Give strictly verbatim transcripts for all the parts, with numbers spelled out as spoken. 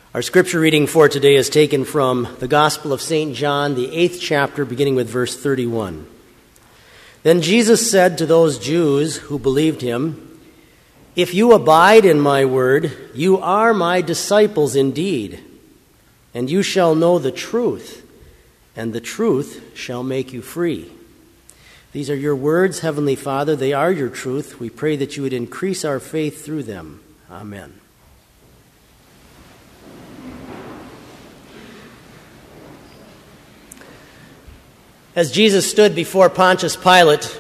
Our scripture reading for today is taken from the Gospel of Saint John, the eighth chapter, beginning with verse thirty-one. Then Jesus said to those Jews who believed him, "If you abide in my word, you are my disciples indeed, and you shall know the truth, and the truth shall make you free." These are your words, Heavenly Father. They are your truth. We pray that you would increase our faith through them. Amen. As Jesus stood before Pontius Pilate,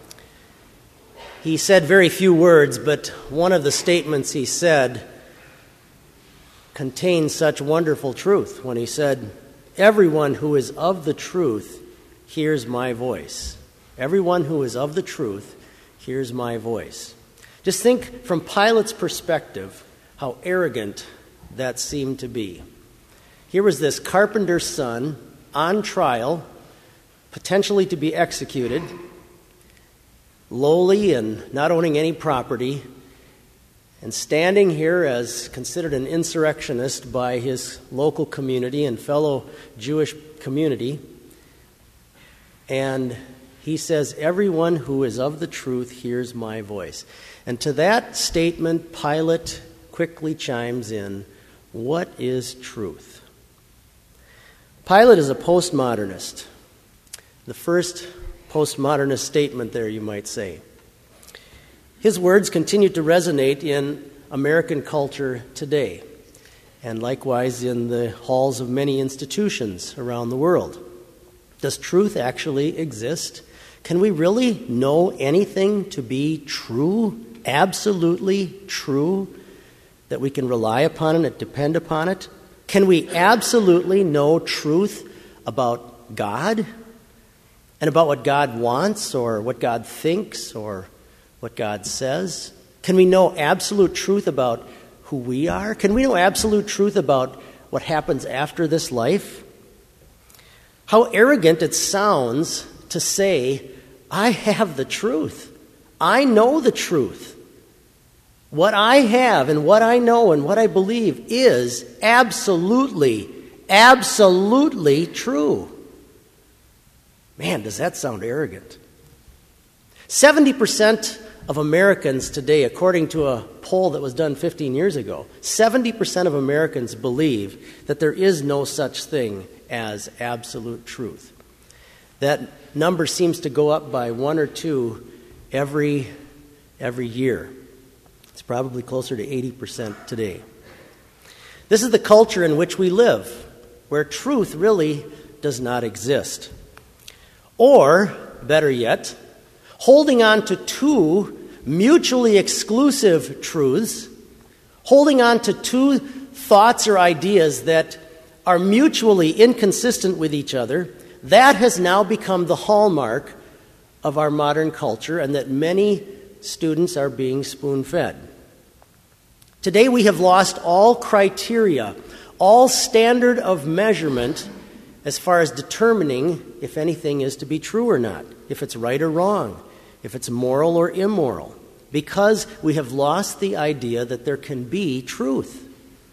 he said very few words, but one of the statements he said contains such wonderful truth when he said, "Everyone who is of the truth hears my voice." Everyone who is of the truth hears my voice. Just think from Pilate's perspective how arrogant that seemed to be. Here was this carpenter's son on trial, potentially to be executed, lowly and not owning any property, and standing here as considered an insurrectionist by his local community and fellow Jewish community. And he says, "Everyone who is of the truth hears my voice." And to that statement, Pilate quickly chimes in, what is truth? Pilate is a postmodernist. The first postmodernist statement there, you might say. His words continue to resonate in American culture today, and likewise in the halls of many institutions around the world. Does truth actually exist? Can we really know anything to be true, absolutely true, that we can rely upon it and depend upon it? Can we absolutely know truth about God? And about what God wants, or what God thinks, or what God says? Can we know absolute truth about who we are? Can we know absolute truth about what happens after this life? How arrogant it sounds to say, "I have the truth. I know the truth. What I have and what I know and what I believe is absolutely, absolutely true." Man, does that sound arrogant? seventy percent of Americans today, according to a poll that was done fifteen years ago, seventy percent of Americans believe that there is no such thing as absolute truth. That number seems to go up by one or two every, every year. It's probably closer to eighty percent today. This is the culture in which we live, where truth really does not exist. Or, better yet, holding on to two mutually exclusive truths, holding on to two thoughts or ideas that are mutually inconsistent with each other, that has now become the hallmark of our modern culture, and that many students are being spoon-fed. Today we have lost all criteria, all standard of measurement as far as determining if anything is to be true or not, if it's right or wrong, if it's moral or immoral, because we have lost the idea that there can be truth.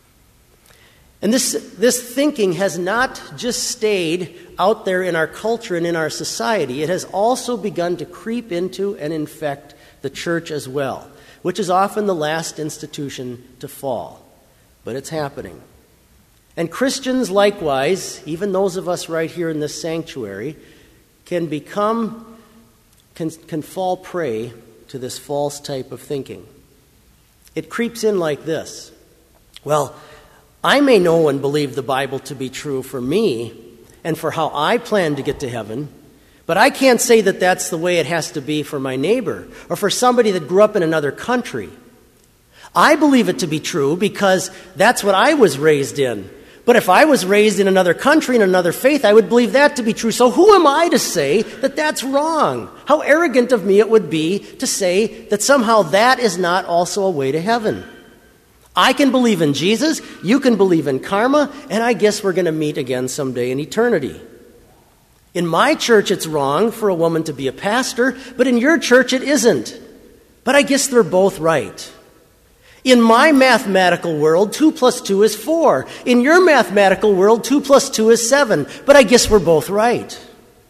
And this, this thinking has not just stayed out there in our culture and in our society. It has also begun to creep into and infect the church as well, which is often the last institution to fall. But it's happening. And Christians likewise, even those of us right here in this sanctuary, can become, can, can fall prey to this false type of thinking. It creeps in like this. Well, I may know and believe the Bible to be true for me and for how I plan to get to heaven, but I can't say that that's the way it has to be for my neighbor or for somebody that grew up in another country. I believe it to be true because that's what I was raised in. But if I was raised in another country, in another faith, I would believe that to be true. So who am I to say that that's wrong? How arrogant of me it would be to say that somehow that is not also a way to heaven. I can believe in Jesus, you can believe in karma, and I guess we're going to meet again someday in eternity. In my church, it's wrong for a woman to be a pastor, but in your church, it isn't. But I guess they're both right. In my mathematical world, two plus two is four. In your mathematical world, two plus two is seven. But I guess we're both right.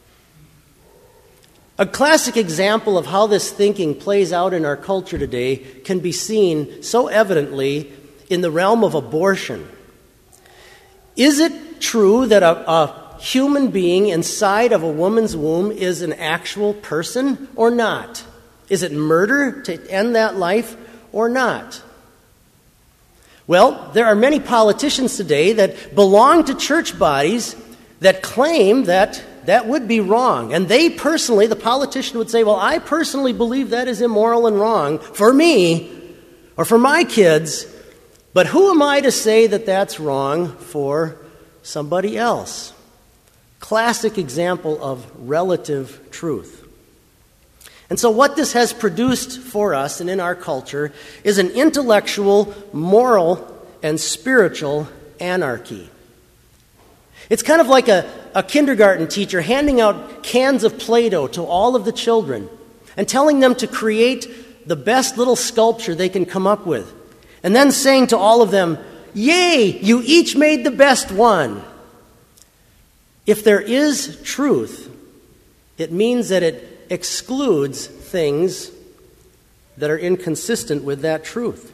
A classic example of how this thinking plays out in our culture today can be seen so evidently in the realm of abortion. Is it true that a, a human being inside of a woman's womb is an actual person or not? Is it murder to end that life or not? Well, there are many politicians today that belong to church bodies that claim that that would be wrong. And they personally, the politician would say, well, I personally believe that is immoral and wrong for me or for my kids, but who am I to say that that's wrong for somebody else? Classic example of relative truth. And so what this has produced for us and in our culture is an intellectual, moral, and spiritual anarchy. It's kind of like a, a kindergarten teacher handing out cans of Play-Doh to all of the children and telling them to create the best little sculpture they can come up with. And then saying to all of them, "Yay, you each made the best one." If there is truth, it means that it excludes things that are inconsistent with that truth.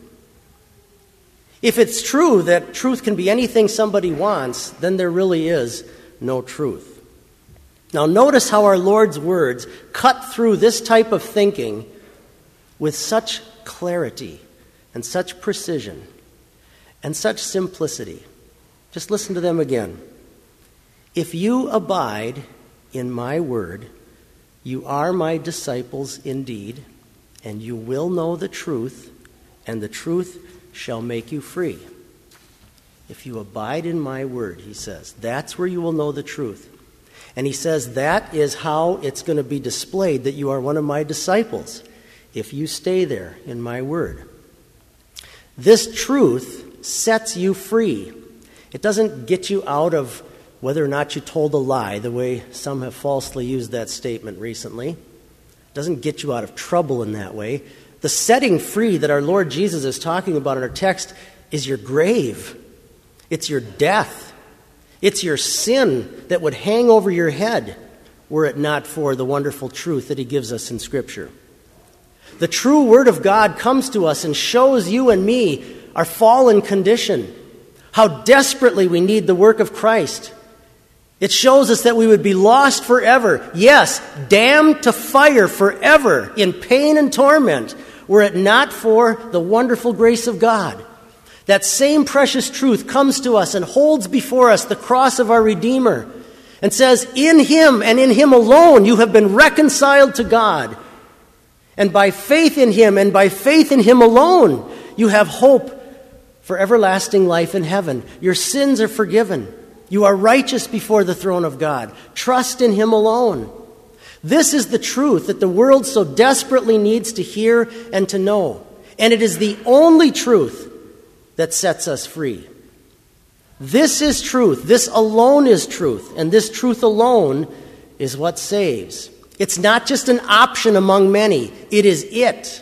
If it's true that truth can be anything somebody wants, then there really is no truth. Now notice how our Lord's words cut through this type of thinking with such clarity and such precision and such simplicity. Just listen to them again. If you abide in my word, you are my disciples indeed, and you will know the truth, and the truth shall make you free. If you abide in my word, he says, that's where you will know the truth. And he says that is how it's going to be displayed that you are one of my disciples, if you stay there in my word. This truth sets you free. It doesn't get you out of whether or not you told a lie, the way some have falsely used that statement recently. It doesn't get you out of trouble in that way. The setting free that our Lord Jesus is talking about in our text is your grave. It's your death. It's your sin that would hang over your head were it not for the wonderful truth that he gives us in Scripture. The true Word of God comes to us and shows you and me our fallen condition, how desperately we need the work of Christ. It shows us that we would be lost forever. Yes, damned to fire forever in pain and torment, were it not for the wonderful grace of God. That same precious truth comes to us and holds before us the cross of our Redeemer and says, in him and in him alone you have been reconciled to God. And by faith in him and by faith in him alone you have hope for everlasting life in heaven. Your sins are forgiven. You are righteous before the throne of God. Trust in him alone. This is the truth that the world so desperately needs to hear and to know. And it is the only truth that sets us free. This is truth. This alone is truth. And this truth alone is what saves. It's not just an option among many. It is it.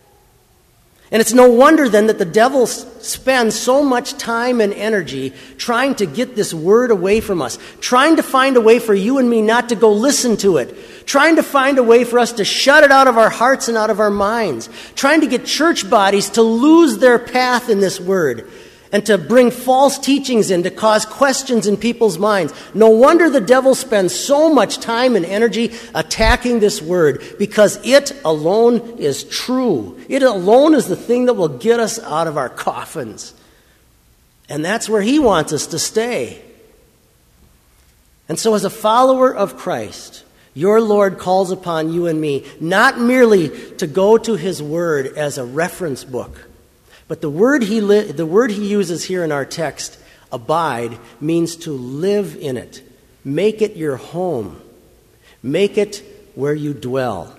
And it's no wonder then that the devil spends so much time and energy trying to get this word away from us, trying to find a way for you and me not to go listen to it, trying to find a way for us to shut it out of our hearts and out of our minds, trying to get church bodies to lose their path in this word and to bring false teachings in to cause questions in people's minds. No wonder the devil spends so much time and energy attacking this word, because it alone is true. It alone is the thing that will get us out of our coffins. And that's where he wants us to stay. And so as a follower of Christ, your Lord calls upon you and me not merely to go to his word as a reference book, but the word he li- the word he uses here in our text, abide, means to live in it. Make it your home. Make it where you dwell.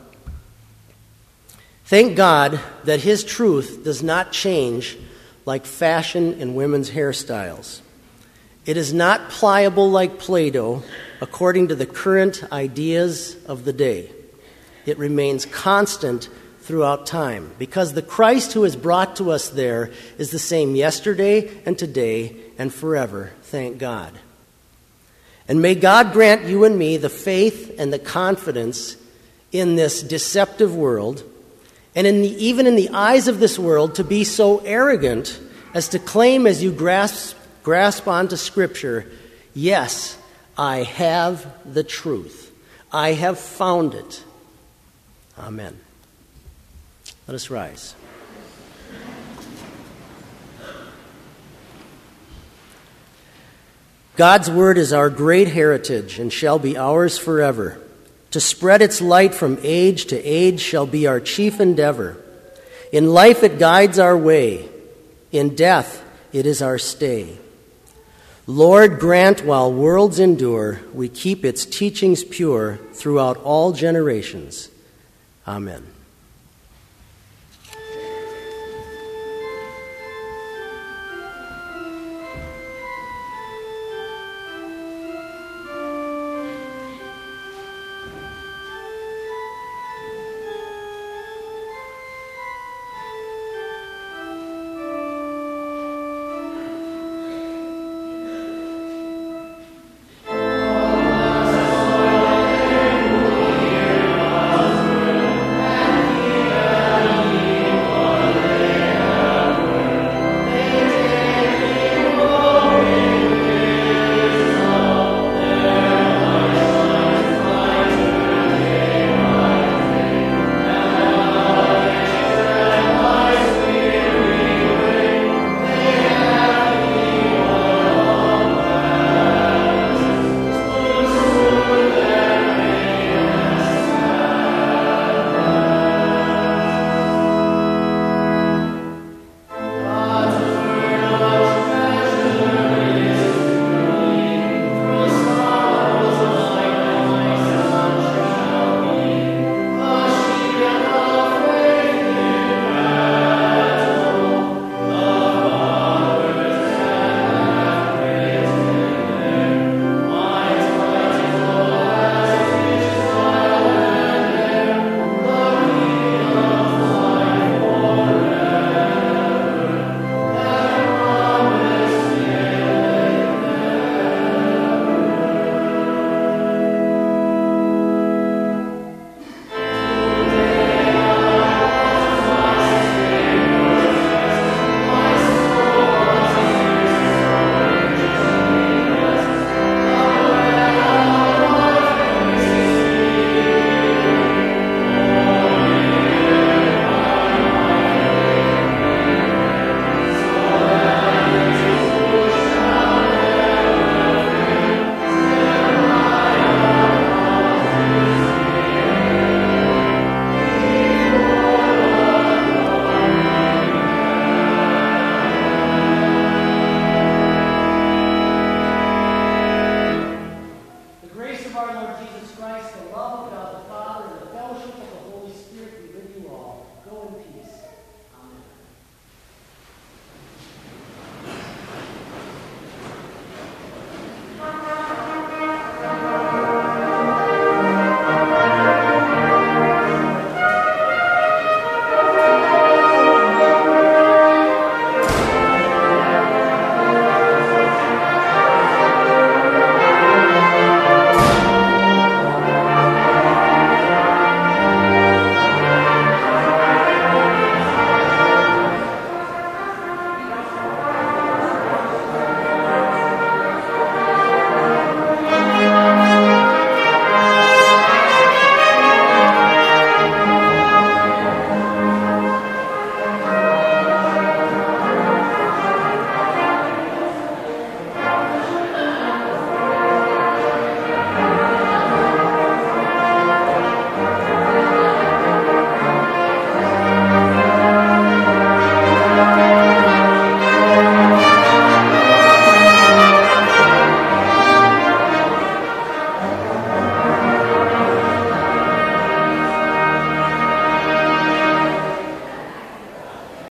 Thank God that his truth does not change like fashion in women's hairstyles. It is not pliable like Play-Doh according to the current ideas of the day. It remains constant throughout time, because the Christ who is brought to us there is the same yesterday and today and forever, thank God. And may God grant you and me the faith and the confidence in this deceptive world, and in the, even in the eyes of this world, to be so arrogant as to claim as you grasp, grasp onto Scripture, yes, I have the truth. I have found it. Amen. Let us rise. God's word is our great heritage and shall be ours forever. To spread its light from age to age shall be our chief endeavor. In life it guides our way. In death it is our stay. Lord, grant while worlds endure, we keep its teachings pure throughout all generations. Amen.